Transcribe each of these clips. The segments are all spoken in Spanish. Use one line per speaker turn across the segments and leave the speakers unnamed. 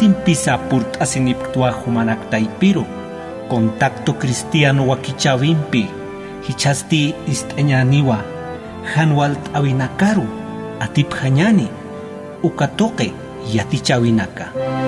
pisa purt asiniptua humanak taipiro. Contacto cristiano wakichavimpi. Hichasti isteñaniwa. Hanwalt awinakaru. Atip hanyani. Ukatoke yatichavinaca.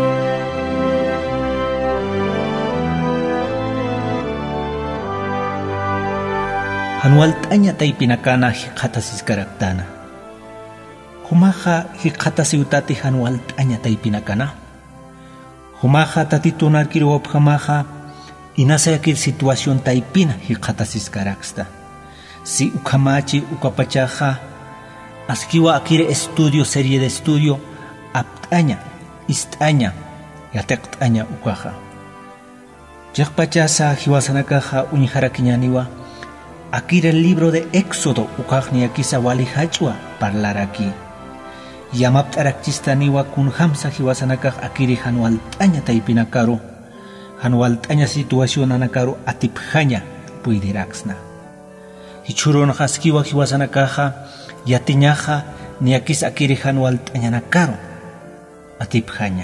Hanwalt aña taipinakana hikatasis karaktana. Humaja hikatasiutati hanwalt aña taipinakana. Humaja tatitunar kiruop hamaja inasayakir situación taipina hikatasis karaksta. Si ukamachi ukapachaja askiwa akire estudio serie de estudio aptaña istaña yatektaña ukaja. Yakpachasa hiwasanakaja unijarakñaniwa akire el libro de Éxodo ukajni akisa wali hachwa parlar aquí. Yamaptarakchistaniwa kun hamsa hiwasanakaj akiri hanwaltaña taipinakaru. Hanwaltaña situación anakaru atipjaña puidiraxna. Hichuron haskiwa hiwasanakaja yatiñaja ni akis akiri hanwaltaña nakaru atipjaña.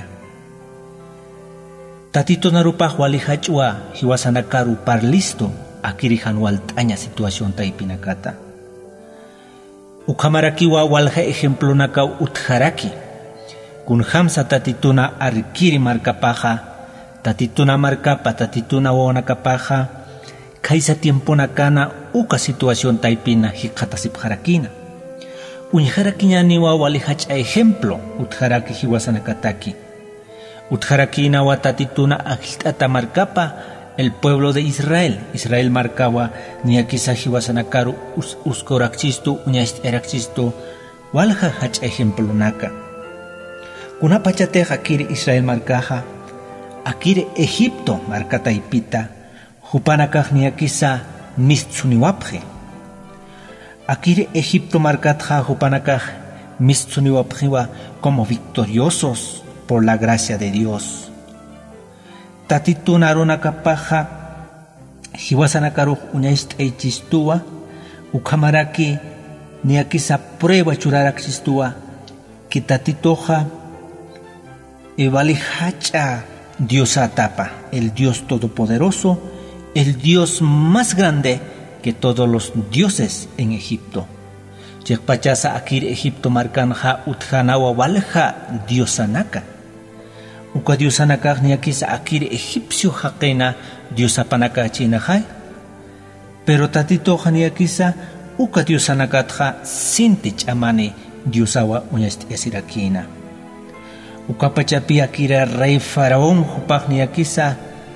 Tatito narupaj wali hachwa hiwasanakaru parlisto akiri hanwaltaña situación taipinakata. Ukamarakiwa walja ejemplo nakau utjaraki. Kun hamsa tatituna arkiri markapaja, tatituna markapa, tatituna wonakapaja, kaisa tiempo nakana uka situación taipina hikatasipjarakina. Unjarakiña niwa walihacha ejemplo utjaraki hiwasanakataki. Utjarakina wa tatituna agiltata markapa, el pueblo de Israel. Israel marcaba ni akisa hiwasanakaru uskorakchistu uñast erakchistu walja hach ejemplo naka. Kuna pachateja akire Israel marcaja akire Egipto marcata ipita hupanakaj ni akisa mistsuniwapje. Akire Egipto marcatja hupanakaj mistsuniwapjewa como victoriosos por la gracia de Dios. Tatituna runakapaja hiwasanakaruj uñaist eichistua ukamaraki ni akisa prueba churaraksistua que tatitoja evalihacha Dios atapa, el Dios todopoderoso, el Dios más grande que todos los dioses en Egipto. Yekpachasa akir Egipto marcanja utjanawa walja diosanaka. Uka diosanakaj ni akisa akir egipcio jaqena diosapanaka chinajay. Pero tatitoja ni akisa uka diosanakatja sintich amane diosawa uñast esirakina. Uka pachapi akira rey faraón jupaj ni akisa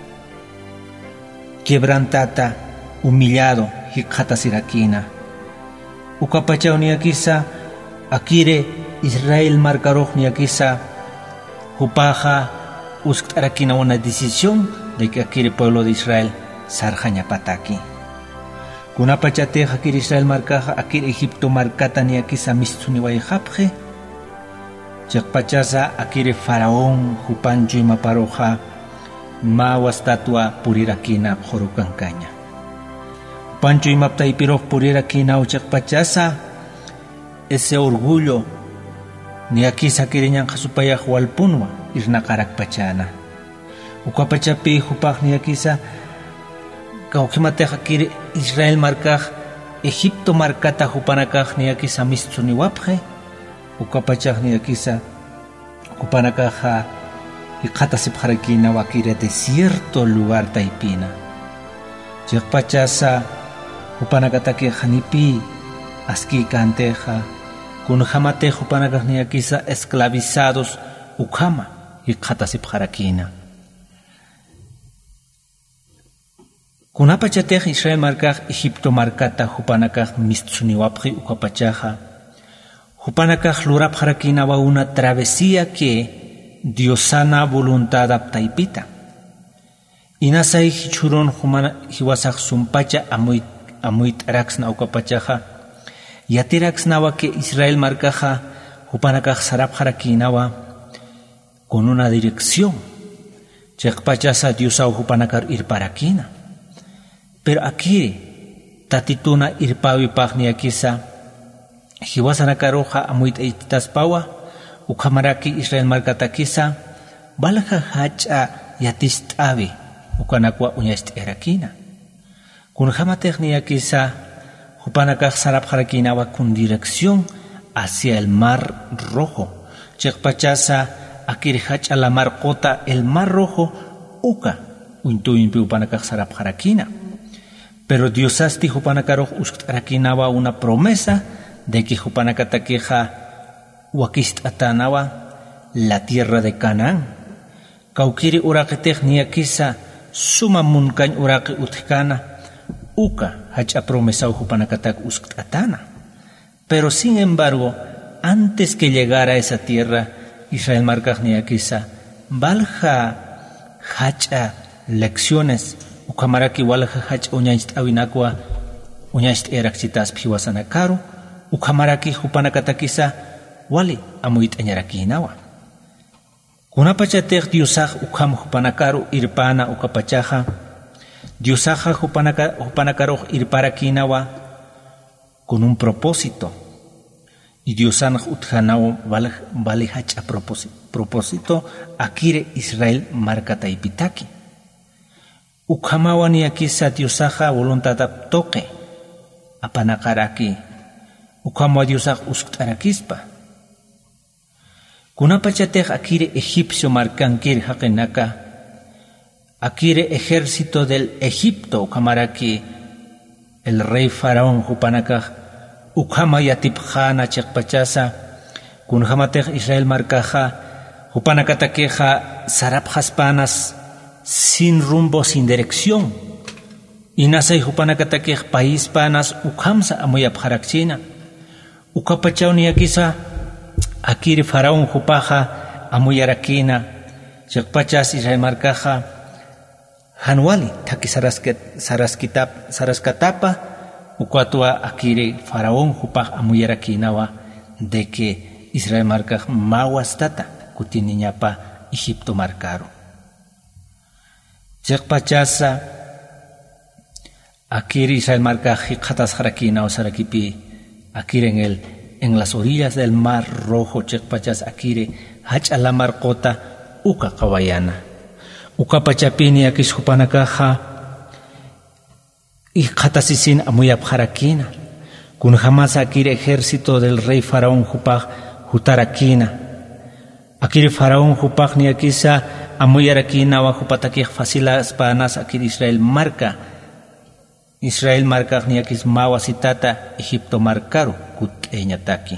quebrantata humillado hikata sirakina. Uka pachao ni akisa akire Israel marcaroj ni akisa Jupaja uskarakina una decisión de que aquí el pueblo de Israel sarjaña pataki. Kunapachateja aquí Israel marcaja aquí Egipto marcata ni aquí samistuni wayjapje. Yakpachasa aquí faraón jupancho y maparoja mawastatua purirakina jorukancaña. Pancho y maptaipiro purirakina uchakpachasa ese orgullo ni aquí sakiriñan jasupaya hualpunwa irnakarak pachana. Ukapachapi jupaj ni aquí sa kaukimateja kiri Israel markaj Egipto markata jupanakaj ni aquí sa mistuni wapje. Ukapachaj ni aquí sa kupanakaja ikatasipjarakina wakire de cierto lugar taipina. Yakpachasa jupanakataki janipi aski kanteja kun jamate jupanakaj ni akisa esclavizados ukama y katasipjarakina. Kunapachatej Israel markaj Egipto markata jupanakaj mistsuniwapji ukapachaja. Jupanakaj lurapjarakina wa una travesía que diosana voluntad aptaipita. Inasai hichuron hiwasaj sumpacha amuit raxna ukapachaja. Yatiraxnawa que Israel marcaja jupanakaj sarapjarakinawa con una dirección. Chekpachasa diosa jupanakar irparakina. Pero aquí tatituna irpawi pagni akisa hiwasanakaroja amuit eitaspawa ukamaraki Israel markatakisa balja hacha yatistavi ukanakwa unyast erakina kun jama technia quizá hupanakaj sarap jarakinawa con dirección hacia el mar rojo chekpachasa akir hacha la mar kota el mar rojo uka uintuyimpi upanakaj sarap jarakina pero Diosasti hupanakaro usktarakinawa una promesa de que hupanakatakeja wakist atanawa la tierra de Canaán. Kaukiri uraqi technia quizá suma munkañ uraqi utkana uka hacha promesa hupanakatak usktatana. Pero sin embargo, antes que llegara a esa tierra, Israel markajnia quizá valja hacha lecciones ukamaraki walja hacha uñaist awinakwa uñaist eraxitas piwasanakaru ukamaraki hupanakatakisa wali amuit añarakinawa. Kunapachatej Diosaj ukam hupanakaru irpana ukapachaja Diosaja hupanakaru irparakinawa con un propósito y Diosanaj utjanawa vale hacha propósito akire Israel markataipitaki ukamawani akisa Diosaja voluntad toque apanakaraki ukama Diosaj usktarakispa kunapachatej akire egipcio markankir hakenaka akire ejército del Egipto ukamaraki el rey faraón hupanakaj ukama yatipjana chekpachasa kunjamatej Israel markaja hupanakatakeja sarapjaspanas sin rumbo sin dirección inasay hupanakatakej país panas ukamsa amuyapjarakchina ukapachawni akisa akiri faraón hupaja amuyarakina chekpachas Israel markaja hanwali taki saraskatapa ukatwa akiri faraón hupaj amuyarakinawa de que Israel markaj mawastata kutiniñapa Egipto marcaro chekpachasa akiri Israel markaj qatas harakina osarakipi akiri en las orillas del mar rojo chekpachas akire hacha la marcota uka kawayana uka pachapini akish hupanakaja y katasisin amuyapjarakina kun jamás akire ejército del rey faraón hupaj hutarakina akire faraón hupaj ni akisa amuyarakina wa hupatakij fasilas panas akire Israel marca ni akis mawasitata Egipto marcaru kut-eñataki.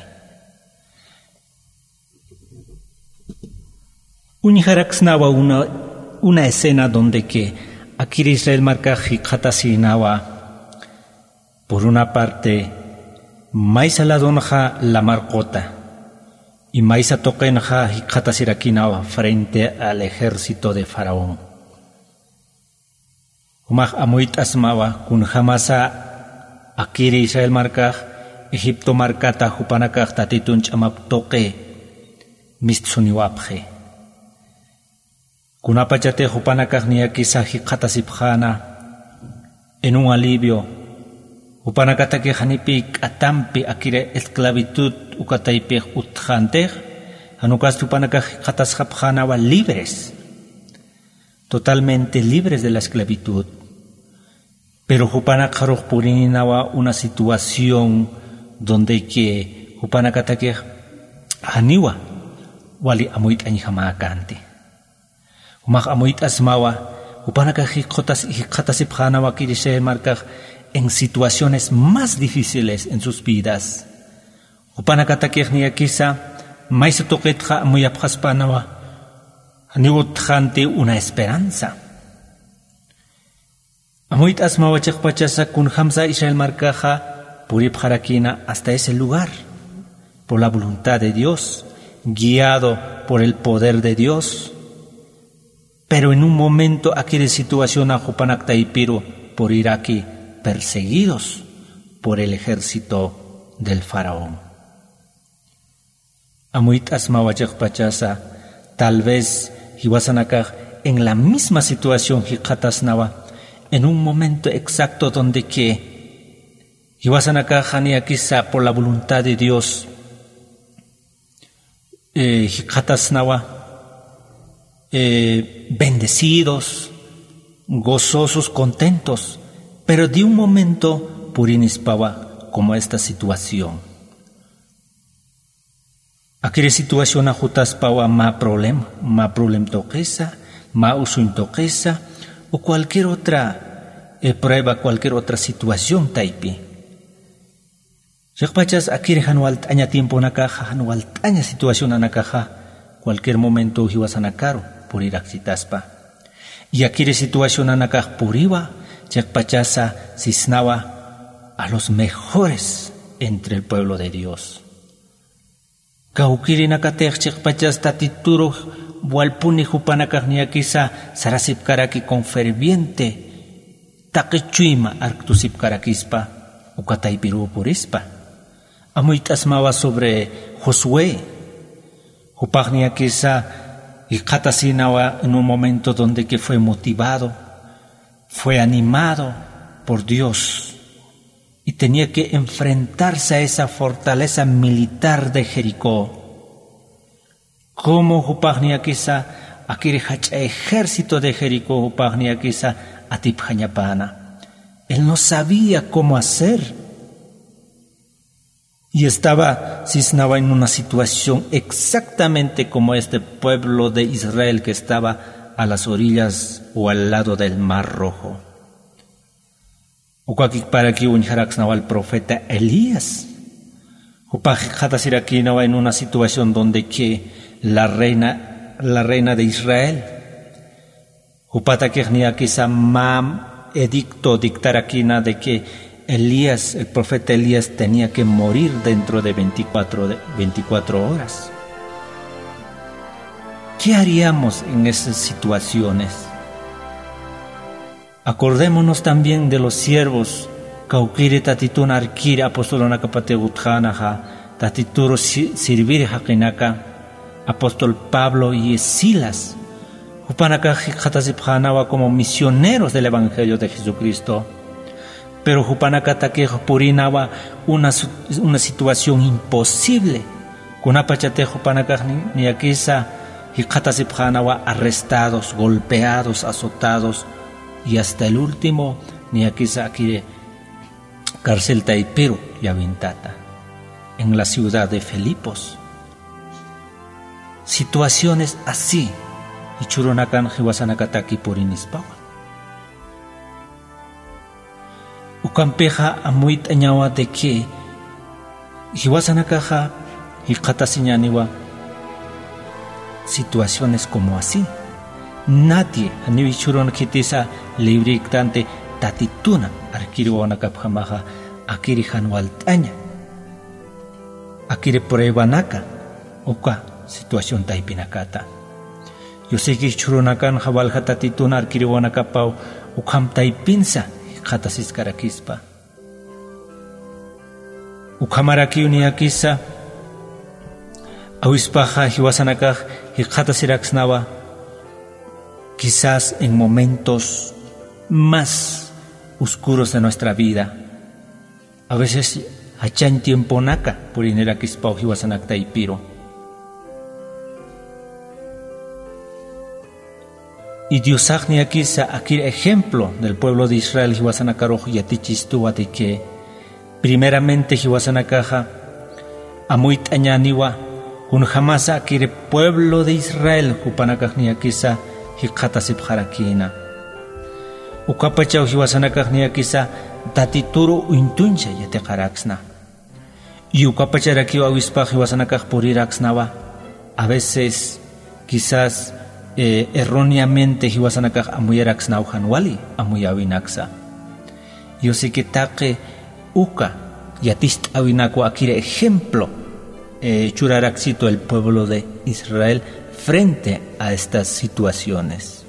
Unijaraxnawa una escena donde que aquí Israel marcaji katasinawa por una parte maisa la donja la marcota y maisa toquenja y katasiraquinawa frente al ejército de Faraón. Umaj amuit asmawa kun jamasa akiri Israel markaj Egipto markata hupanakaj tatitun chamap toque mistsuniwapje. Kunapachate hupanakaj niakisaji katasipjana en un alivio hupanakatake janipi atampi akire esclavitud ukataipi utjantej hanukas hupanakaj katasjapjanawa libres, totalmente libres de la esclavitud. Pero hupanakaruj purinawa una situación donde que hupanakatake haniwa wali amuit anjamakanti. Umaj amuit asmawa hupanakaj katasipjanawa kirishe markaj en situaciones más difíciles en sus vidas. Hupanakatake niakisa maisa toquetja amuyapjaspanawa aniwutjante una esperanza. Amuit asmawa chekpachasa kun hamza Israel markaja puripjarakina hasta ese lugar por la voluntad de Dios, guiado por el poder de Dios. Pero en un momento aquí de situación a Hupanaktaipiro por ir aquí perseguidos por el ejército del faraón. Amuit asmawa chekpachasa tal vez Hiwasanakaj en la misma situación Hikatasnawa en un momento exacto donde que Hiwasanakaj quizá por la voluntad de Dios Hikatasnawa bendecidos, gozosos, contentos, pero de un momento purinispawa como esta situación. Aquella situación ajutaspawa ma problem toquesa, ma usuin toquesa, o cualquier otra prueba, cualquier otra situación taipi. Yakpachas akire hanual taña tiempo nakaja, hanual taña situación anakaja, cualquier momento hiwasanakaro puriraxitaspa. Y akire situación anakaj puriwa, yakpachasa cisnawa a los mejores entre el pueblo de Dios. Kaukiri nakatech yakpachas tatituro walpuni hupanakaj niakisa sarasipkaraki con ferviente taqichuima arctusipkarakispa ukataypiru purispa. Amuitasmawa sobre Josué, Hupagnia quizá y Katasinawa en un momento donde que fue motivado, fue animado por Dios y tenía que enfrentarse a esa fortaleza militar de Jericó. Como Hupagnia quizá aquel ejército de Jericó, Hupagnia quizá atipjañapana. Él no sabía cómo hacer. Y estaba cisnaba en una situación exactamente como este pueblo de Israel que estaba a las orillas o al lado del Mar Rojo. O para que unjaraxnaba el profeta Elías. O para en una situación donde que la reina de Israel. O para que quizá mam edicto dictar aquí de que Elías, el profeta Elías tenía que morir dentro de 24 horas. ¿Qué haríamos en esas situaciones? Acordémonos también de los siervos Kaukiri tatitun arkiri apostolona kapate utjanaja tatituro sirvir hakinaka apóstol Pablo y Silas Jupanaka jatasipjanawa como misioneros del Evangelio de Jesucristo. Pero Jupanaka taquejo purinawa una situación imposible. Kunapachate Jupanaka ni aquisa y katasipjanawa arrestados, golpeados, azotados y hasta el último ni aquisa aquí cárcel Taipiro y Avintata en la ciudad de Filipos. Situaciones así y churonakan jiwasanakataki purinispawa. Ukampeja amuit añawa de que hiwasanakaja y katasiñaniwa situaciones como así. Nadie anivichuron kitisa librictante tatituna arkiriwanakapjamaja akiri hanwaltaña akiri pruebanaka uka situación taipinakata. Yo sé que churonakan jabalja tatituna arkiriwanakapau ukam taipinsa Jatasis karakispa. Ukamaraki uniakisa awispaja hiwasanakaj hijatasiraxnawa quizás en momentos más oscuros de nuestra vida. A veces hachan tiempo naka por inerakispa o hiwasanakta ipiro. Y Dios aquí ejemplo del pueblo de Israel hiwasanakarojo yatichistuwa de que primeramente hiwasanakaja amuit añaniwa un jamás akire pueblo de Israel hupanakajniakisa hikatasipjarakina. Ukapachau hiwasanakajniakisa tatituro uintuncha yatekaraxna. Y ukapacharakiwa awispa hiwasanakaj puriraxnawa a veces quizás erróneamente hiwasanakaj amuyaraxnau hanwali amuyawinaksa. Yo sé que taque uka yatist awinaku akire ejemplo churaraxito el pueblo de Israel frente a estas situaciones.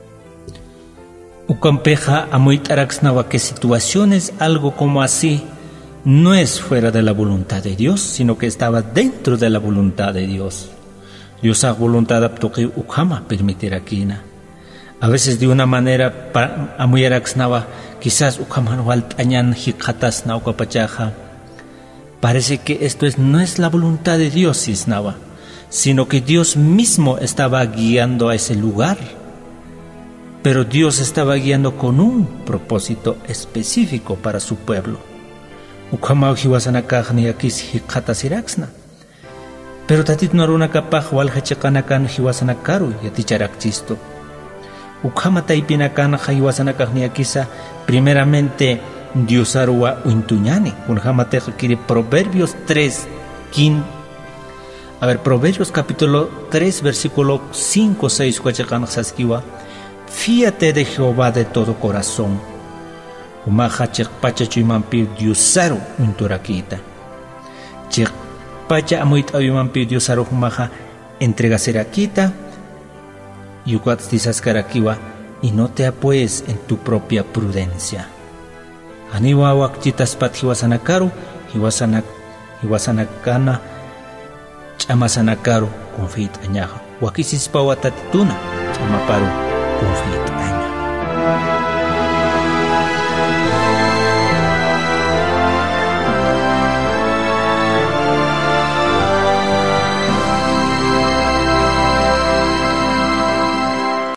Ukampeja amuytaraxnawa que situaciones algo como así no es fuera de la voluntad de Dios, sino que estaba dentro de la voluntad de Dios. Dios ha voluntad aptoqui ukama permitir aquina. A veces de una manera amuyaraxnawa quizás ukaman waltañan hikatas naukapachaja. Parece que esto no es la voluntad de Dios, cisnaba, sino que Dios mismo estaba guiando a ese lugar. Pero Dios estaba guiando con un propósito específico para su pueblo. Pero tatit noruna kapaj walhachikanakan hiwasanakaru yaticharakchisto. Ukhama taipinakan hiwasanakajniakisa primeramente Diosarua uintuñani. Unjamateja kiri Proverbios 3, Proverbios capítulo 3, versículo 5, 6, saskiwa. Fíate de Jehová de todo corazón. Umaja chekpacha chuimampi Diosaru unturakita. Chekpacha amuit ayumampi Diosaru umaja entregaserakita. Yukatztisaskarakiwa y no te apoyes en tu propia prudencia. Aniwa wakchitaspat hiwasanakaru, hiwasanakana chamasanakaru confit añaja. Wakisispawatatituna chamaparu confit aña.